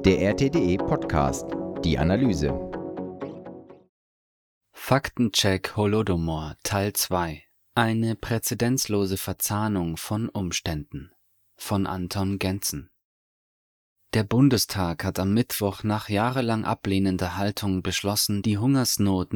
Der RTDE Podcast, die Analyse. Faktencheck Holodomor Teil 2. Eine präzedenzlose Verzahnung von Umständen von Anton Gentzen. Der Bundestag hat am Mittwoch nach jahrelang ablehnender Haltung beschlossen, die Hungersnot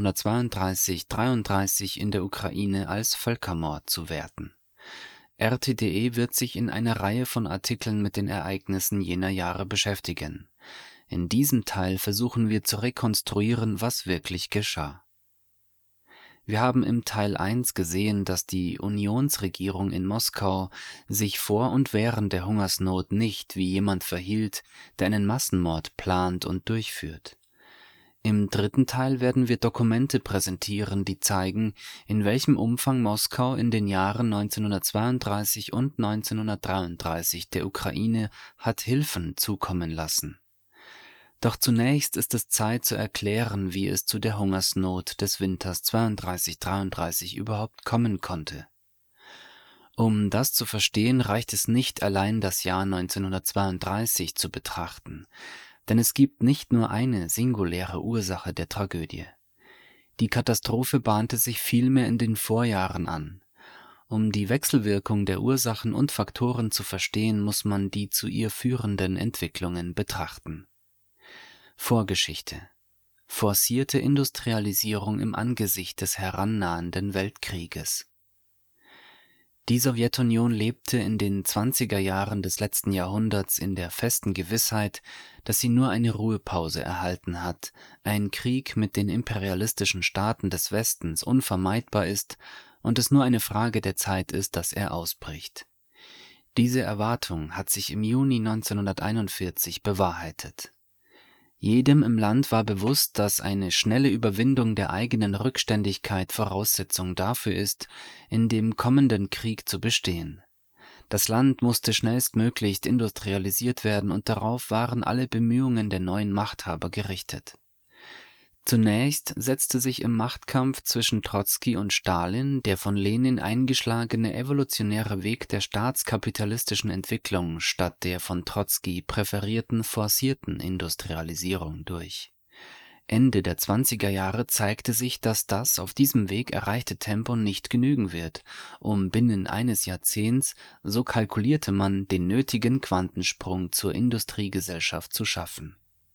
1932-33 in der Ukraine als Völkermord zu werten. RTDE wird sich in einer Reihe von Artikeln mit den Ereignissen jener Jahre beschäftigen. In diesem Teil versuchen wir zu rekonstruieren, was wirklich geschah. Wir haben im Teil 1 gesehen, dass die Unionsregierung in Moskau sich vor und während der Hungersnot nicht wie jemand verhielt, der einen Massenmord plant und durchführt. Im dritten Teil werden wir Dokumente präsentieren, die zeigen, in welchem Umfang Moskau in den Jahren 1932 und 1933 der Ukraine hat Hilfen zukommen lassen. Doch zunächst ist es Zeit zu erklären, wie es zu der Hungersnot des Winters 32-33 überhaupt kommen konnte. Um das zu verstehen, reicht es nicht allein, das Jahr 1932 zu betrachten, denn es gibt nicht nur eine singuläre Ursache der Tragödie. Die Katastrophe bahnte sich vielmehr in den Vorjahren an. Um die Wechselwirkung der Ursachen und Faktoren zu verstehen, muss man die zu ihr führenden Entwicklungen betrachten. Vorgeschichte: Forcierte Industrialisierung im Angesicht des herannahenden Weltkrieges. Die Sowjetunion lebte in den 20er Jahren des letzten Jahrhunderts in der festen Gewissheit, dass sie nur eine Ruhepause erhalten hat, ein Krieg mit den imperialistischen Staaten des Westens unvermeidbar ist und es nur eine Frage der Zeit ist, dass er ausbricht. Diese Erwartung hat sich im Juni 1941 bewahrheitet. Jedem im Land war bewusst, dass eine schnelle Überwindung der eigenen Rückständigkeit Voraussetzung dafür ist, in dem kommenden Krieg zu bestehen. Das Land musste schnellstmöglich industrialisiert werden und darauf waren alle Bemühungen der neuen Machthaber gerichtet. Zunächst setzte sich im Machtkampf zwischen Trotzki und Stalin der von Lenin eingeschlagene evolutionäre Weg der staatskapitalistischen Entwicklung statt der von Trotzki präferierten forcierten Industrialisierung durch. Ende der 20er Jahre zeigte sich, dass das auf diesem Weg erreichte Tempo nicht genügen wird, um binnen eines Jahrzehnts, so kalkulierte man, den nötigen Quantensprung zur Industriegesellschaft zu schaffen.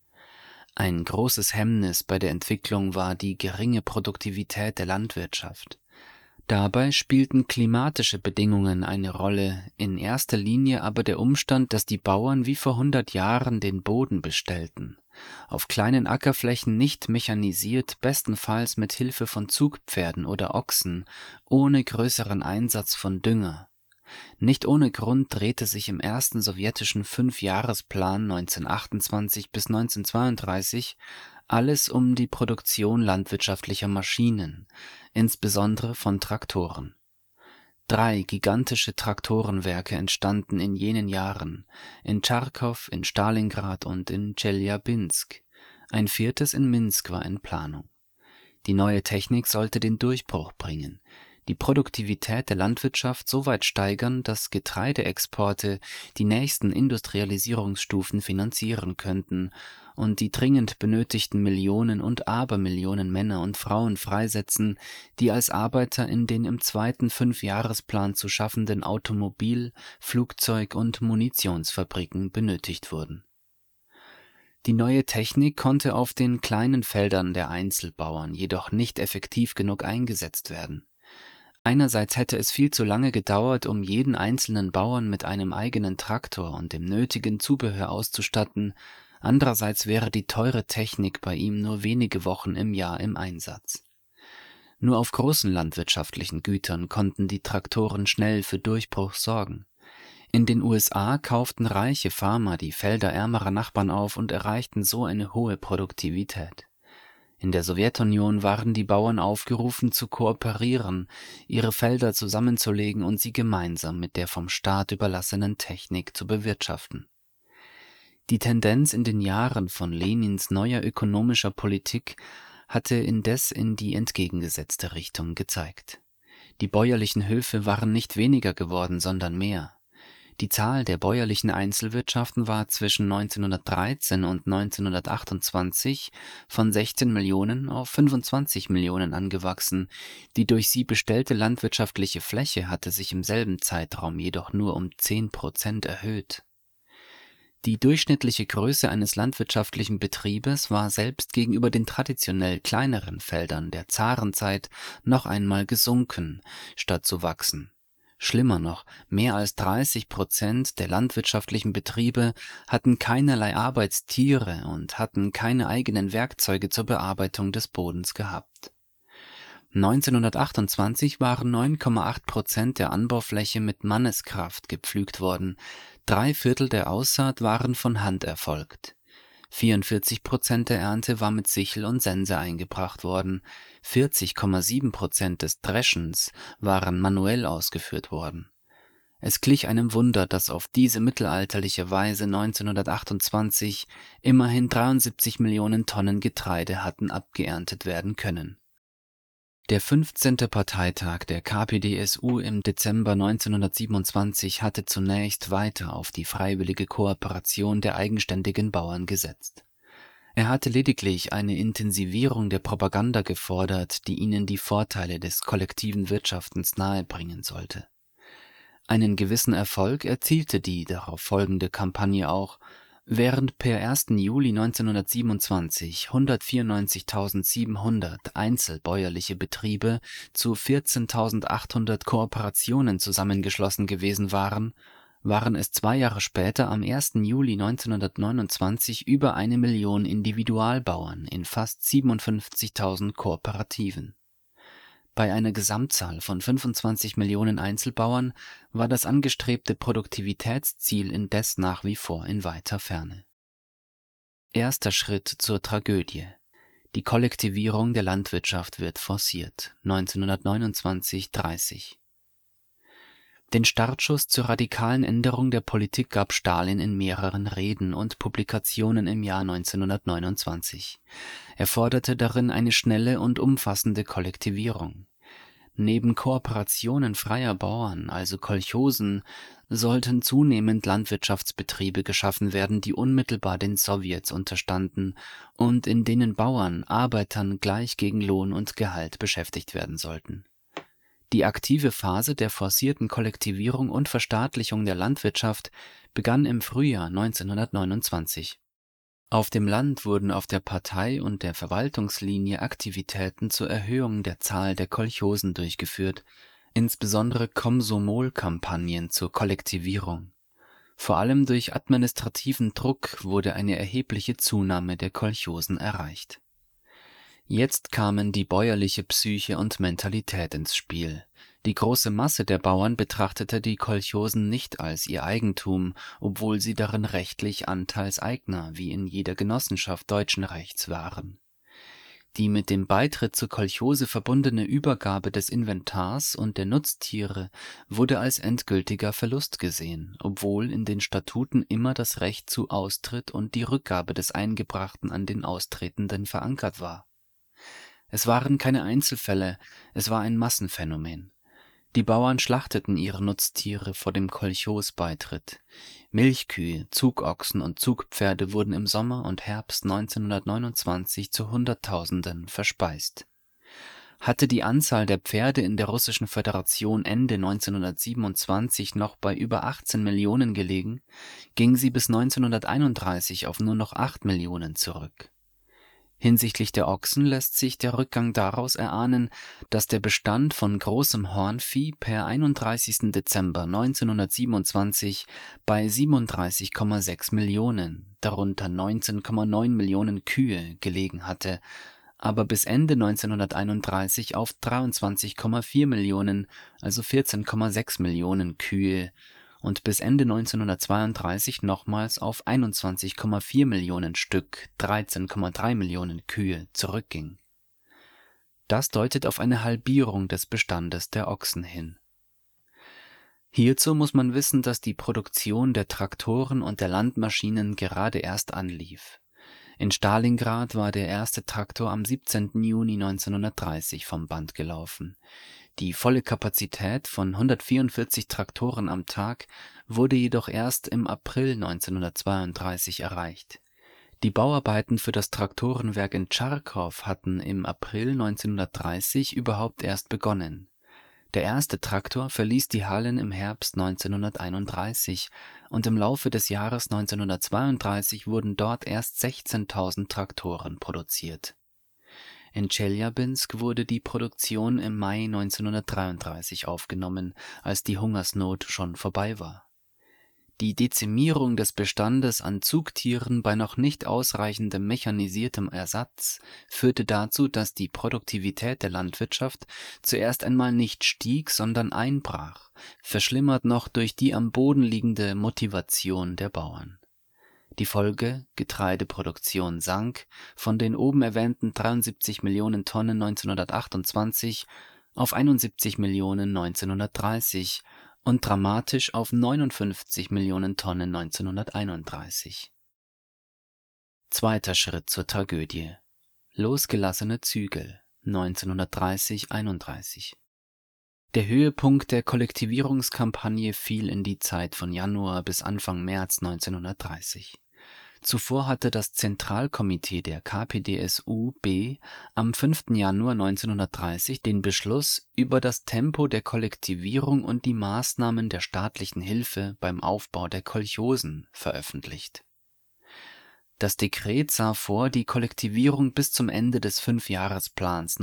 Ein großes Hemmnis bei der Entwicklung war die geringe Produktivität der Landwirtschaft. Dabei spielten klimatische Bedingungen eine Rolle, in erster Linie aber der Umstand, dass die Bauern wie vor 100 Jahren den Boden bestellten. Auf kleinen Ackerflächen nicht mechanisiert, bestenfalls mit Hilfe von Zugpferden oder Ochsen, ohne größeren Einsatz von Dünger. Nicht ohne Grund drehte sich im ersten sowjetischen Fünfjahresplan 1928 bis 1932 alles um die Produktion landwirtschaftlicher Maschinen, insbesondere von Traktoren. 3 gigantische Traktorenwerke entstanden in jenen Jahren, in Charkow, in Stalingrad und in Tscheljabinsk. Ein 4. in Minsk war in Planung. Die neue Technik sollte den Durchbruch bringen, die Produktivität der Landwirtschaft so weit steigern, dass Getreideexporte die nächsten Industrialisierungsstufen finanzieren könnten und die dringend benötigten Millionen und Abermillionen Männer und Frauen freisetzen, die als Arbeiter in den im 2. Fünfjahresplan zu schaffenden Automobil-, Flugzeug- und Munitionsfabriken benötigt wurden. Die neue Technik konnte auf den kleinen Feldern der Einzelbauern jedoch nicht effektiv genug eingesetzt werden. Einerseits hätte es viel zu lange gedauert, um jeden einzelnen Bauern mit einem eigenen Traktor und dem nötigen Zubehör auszustatten, andererseits wäre die teure Technik bei ihm nur wenige Wochen im Jahr im Einsatz. Nur auf großen landwirtschaftlichen Gütern konnten die Traktoren schnell für Durchbruch sorgen. In den USA kauften reiche Farmer die Felder ärmerer Nachbarn auf und erreichten so eine hohe Produktivität. In der Sowjetunion waren die Bauern aufgerufen zu kooperieren, ihre Felder zusammenzulegen und sie gemeinsam mit der vom Staat überlassenen Technik zu bewirtschaften. Die Tendenz in den Jahren von Lenins neuer ökonomischer Politik hatte indes in die entgegengesetzte Richtung gezeigt. Die bäuerlichen Höfe waren nicht weniger geworden, sondern mehr. Die Zahl der bäuerlichen Einzelwirtschaften war zwischen 1913 und 1928 von 16 Millionen auf 25 Millionen angewachsen, die durch sie bestellte landwirtschaftliche Fläche hatte sich im selben Zeitraum jedoch nur um 10% erhöht. Die durchschnittliche Größe eines landwirtschaftlichen Betriebes war selbst gegenüber den traditionell kleineren Feldern der Zarenzeit noch einmal gesunken, statt zu wachsen. Schlimmer noch, mehr als 30% der landwirtschaftlichen Betriebe hatten keinerlei Arbeitstiere und hatten keine eigenen Werkzeuge zur Bearbeitung des Bodens gehabt. 1928 waren 9,8% der Anbaufläche mit Manneskraft gepflügt worden, 3/4 der Aussaat waren von Hand erfolgt. 44% der Ernte war mit Sichel und Sense eingebracht worden, 40,7% des Dreschens waren manuell ausgeführt worden. Es glich einem Wunder, dass auf diese mittelalterliche Weise 1928 immerhin 73 Millionen Tonnen Getreide hatten abgeerntet werden können. Der 15. Parteitag der KPdSU im Dezember 1927 hatte zunächst weiter auf die freiwillige Kooperation der eigenständigen Bauern gesetzt. Er hatte lediglich eine Intensivierung der Propaganda gefordert, die ihnen die Vorteile des kollektiven Wirtschaftens nahebringen sollte. Einen gewissen Erfolg erzielte die darauf folgende Kampagne auch, während per 1. Juli 1927 194.700 einzelbäuerliche Betriebe zu 14.800 Kooperationen zusammengeschlossen gewesen waren, waren es 2 Jahre später am 1. Juli 1929 über 1 Million Individualbauern in fast 57.000 Kooperativen. Bei einer Gesamtzahl von 25 Millionen Einzelbauern war das angestrebte Produktivitätsziel indes nach wie vor in weiter Ferne. Erster Schritt zur Tragödie. Die Kollektivierung der Landwirtschaft wird forciert. 1929/30. Den Startschuss zur radikalen Änderung der Politik gab Stalin in mehreren Reden und Publikationen im Jahr 1929. Er forderte darin eine schnelle und umfassende Kollektivierung. Neben Kooperationen freier Bauern, also Kolchosen, sollten zunehmend Landwirtschaftsbetriebe geschaffen werden, die unmittelbar den Sowjets unterstanden und in denen Bauern, Arbeitern gleich gegen Lohn und Gehalt beschäftigt werden sollten. Die aktive Phase der forcierten Kollektivierung und Verstaatlichung der Landwirtschaft begann im Frühjahr 1929. Auf dem Land wurden auf der Partei- und der Verwaltungslinie Aktivitäten zur Erhöhung der Zahl der Kolchosen durchgeführt, insbesondere Komsomol-Kampagnen zur Kollektivierung. Vor allem durch administrativen Druck wurde eine erhebliche Zunahme der Kolchosen erreicht. Jetzt kamen die bäuerliche Psyche und Mentalität ins Spiel. Die große Masse der Bauern betrachtete die Kolchosen nicht als ihr Eigentum, obwohl sie darin rechtlich Anteilseigner wie in jeder Genossenschaft deutschen Rechts waren. Die mit dem Beitritt zur Kolchose verbundene Übergabe des Inventars und der Nutztiere wurde als endgültiger Verlust gesehen, obwohl in den Statuten immer das Recht zu Austritt und die Rückgabe des Eingebrachten an den Austretenden verankert war. Es waren keine Einzelfälle, es war ein Massenphänomen. Die Bauern schlachteten ihre Nutztiere vor dem Kolchosbeitritt. Milchkühe, Zugochsen und Zugpferde wurden im Sommer und Herbst 1929 zu Hunderttausenden verspeist. Hatte die Anzahl der Pferde in der Russischen Föderation Ende 1927 noch bei über 18 Millionen gelegen, ging sie bis 1931 auf nur noch 8 Millionen zurück. Hinsichtlich der Ochsen lässt sich der Rückgang daraus erahnen, dass der Bestand von großem Hornvieh per 31. Dezember 1927 bei 37,6 Millionen, darunter 19,9 Millionen Kühe, gelegen hatte, aber bis Ende 1931 auf 23,4 Millionen, also 14,6 Millionen Kühe, und bis Ende 1932 nochmals auf 21,4 Millionen Stück, 13,3 Millionen Kühe zurückging. Das deutet auf eine Halbierung des Bestandes der Ochsen hin. Hierzu muss man wissen, dass die Produktion der Traktoren und der Landmaschinen gerade erst anlief. In Stalingrad war der erste Traktor am 17. Juni 1930 vom Band gelaufen. Die volle Kapazität von 144 Traktoren am Tag wurde jedoch erst im April 1932 erreicht. Die Bauarbeiten für das Traktorenwerk in Charkow hatten im April 1930 überhaupt erst begonnen. Der erste Traktor verließ die Hallen im Herbst 1931 und im Laufe des Jahres 1932 wurden dort erst 16.000 Traktoren produziert. In Tscheljabinsk wurde die Produktion im Mai 1933 aufgenommen, als die Hungersnot schon vorbei war. Die Dezimierung des Bestandes an Zugtieren bei noch nicht ausreichendem mechanisiertem Ersatz führte dazu, dass die Produktivität der Landwirtschaft zuerst einmal nicht stieg, sondern einbrach, verschlimmert noch durch die am Boden liegende Motivation der Bauern. Die Folge: Getreideproduktion sank von den oben erwähnten 73 Millionen Tonnen 1928 auf 71 Millionen 1930 und dramatisch auf 59 Millionen Tonnen 1931. Zweiter Schritt zur Tragödie: Losgelassene Zügel 1930/31. Der Höhepunkt der Kollektivierungskampagne fiel in die Zeit von Januar bis Anfang März 1930. Zuvor hatte das Zentralkomitee der KPDSU-B am 5. Januar 1930 den Beschluss über das Tempo der Kollektivierung und die Maßnahmen der staatlichen Hilfe beim Aufbau der Kolchosen veröffentlicht. Das Dekret sah vor, die Kollektivierung bis zum Ende des Fünfjahresplans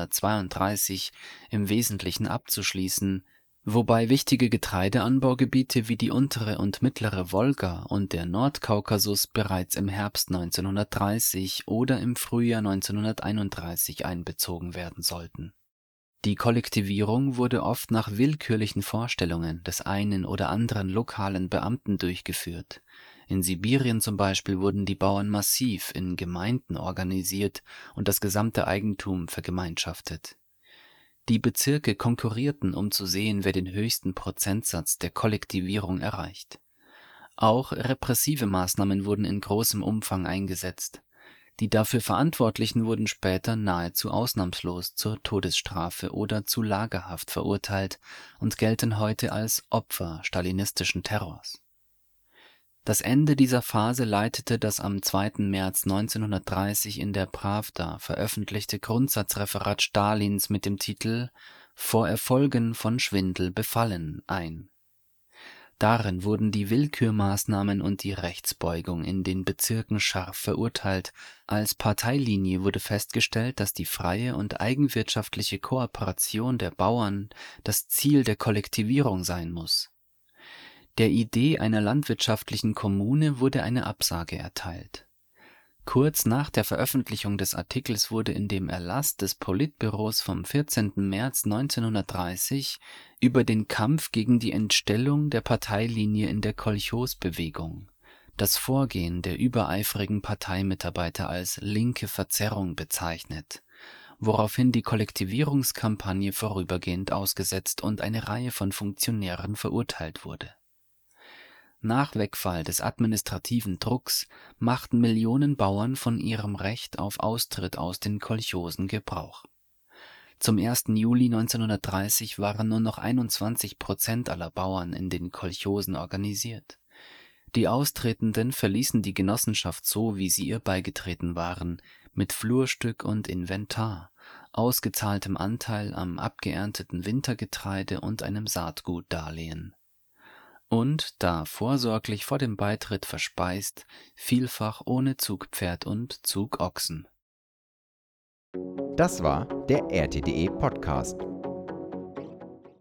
1932 im Wesentlichen abzuschließen, wobei wichtige Getreideanbaugebiete wie die untere und mittlere Wolga und der Nordkaukasus bereits im Herbst 1930 oder im Frühjahr 1931 einbezogen werden sollten. Die Kollektivierung wurde oft nach willkürlichen Vorstellungen des einen oder anderen lokalen Beamten durchgeführt. In Sibirien zum Beispiel wurden die Bauern massiv in Gemeinden organisiert und das gesamte Eigentum vergemeinschaftet. Die Bezirke konkurrierten, um zu sehen, wer den höchsten Prozentsatz der Kollektivierung erreicht. Auch repressive Maßnahmen wurden in großem Umfang eingesetzt. Die dafür Verantwortlichen wurden später nahezu ausnahmslos zur Todesstrafe oder zu Lagerhaft verurteilt und gelten heute als Opfer stalinistischen Terrors. Das Ende dieser Phase leitete das am 2. März 1930 in der Prawda veröffentlichte Grundsatzreferat Stalins mit dem Titel »Vor Erfolgen von Schwindel befallen« ein. Darin wurden die Willkürmaßnahmen und die Rechtsbeugung in den Bezirken scharf verurteilt. Als Parteilinie wurde festgestellt, dass die freie und eigenwirtschaftliche Kooperation der Bauern das Ziel der Kollektivierung sein muss. Der Idee einer landwirtschaftlichen Kommune wurde eine Absage erteilt. Kurz nach der Veröffentlichung des Artikels wurde in dem Erlass des Politbüros vom 14. März 1930 über den Kampf gegen die Entstellung der Parteilinie in der Kolchosbewegung das Vorgehen der übereifrigen Parteimitarbeiter als linke Verzerrung bezeichnet, woraufhin die Kollektivierungskampagne vorübergehend ausgesetzt und eine Reihe von Funktionären verurteilt wurde. Nach Wegfall des administrativen Drucks machten Millionen Bauern von ihrem Recht auf Austritt aus den Kolchosen Gebrauch. Zum 1. Juli 1930 waren nur noch 21% aller Bauern in den Kolchosen organisiert. Die Austretenden verließen die Genossenschaft so, wie sie ihr beigetreten waren, mit Flurstück und Inventar, ausgezahltem Anteil am abgeernteten Wintergetreide und einem Saatgutdarlehen. Und, da vorsorglich vor dem Beitritt verspeist, vielfach ohne Zugpferd und Zugochsen. Das war der RTDE Podcast.